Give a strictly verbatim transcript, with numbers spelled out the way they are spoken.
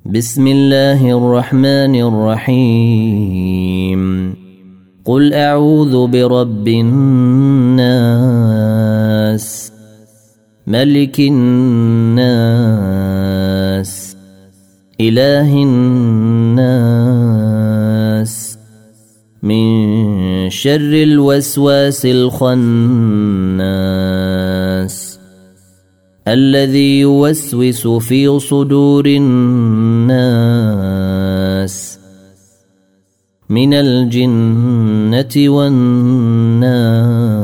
بسم الله الرحمن الرحيم قل أعوذ برب الناس ملك الناس إله الناس من شر الوسواس الخناس الذي يوسوس في صدور الناس من الجنة والناس.